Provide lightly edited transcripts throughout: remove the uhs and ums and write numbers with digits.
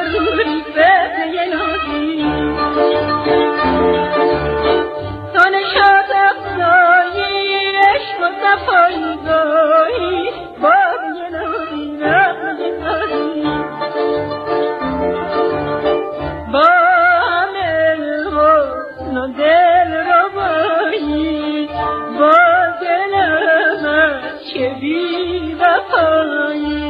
گروری به نازی تو نشاط افزایی عشق و صفایی گاهی باد نازی نغمه سازی با همه حسن و دل ربایی با دلم چه بی وفایی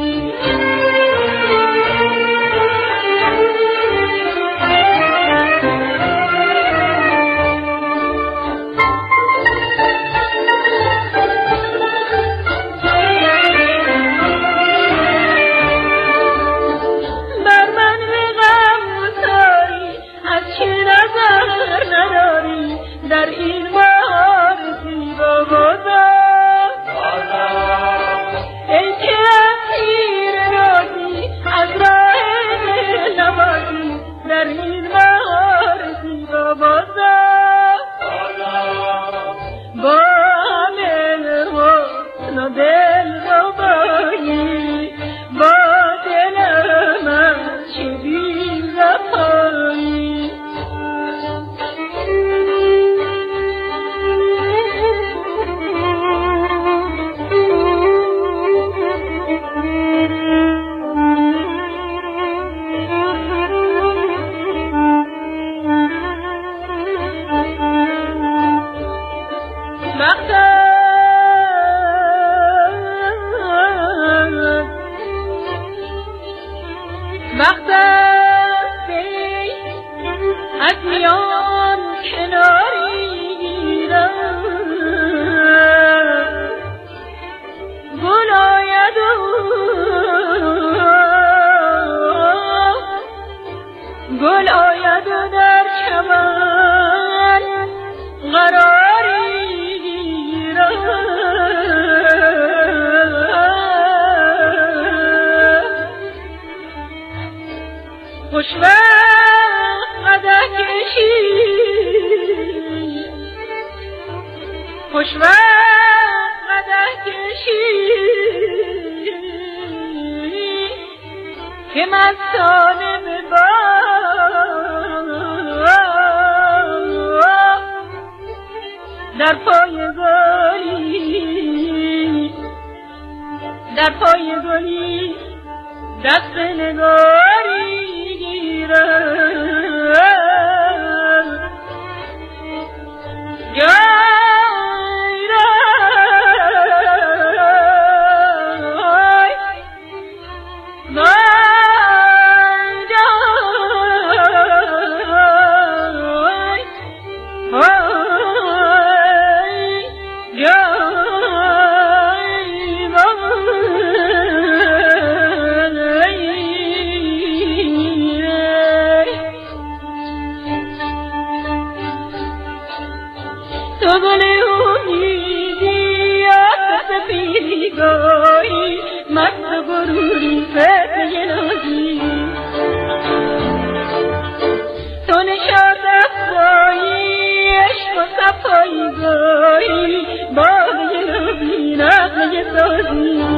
در این بهار زیبا بازم ای که اسیر رازی از راه دل نوازی در این بهار زیبا بازم با همه حسن و دل ربایی با دلم چه بی وفایی وقت از میان کناری گیرم گل آید و در چمن قراری گیرم خوشوقت قدح کشی که مستانه به باد در پای گلی دست نگاری گیرم تو گل امیدی آتش پیری گاهی مست گروری فتح نازی تو نشاط افزایی عشق و صفایی گاهی باغ نازی نغمه سازی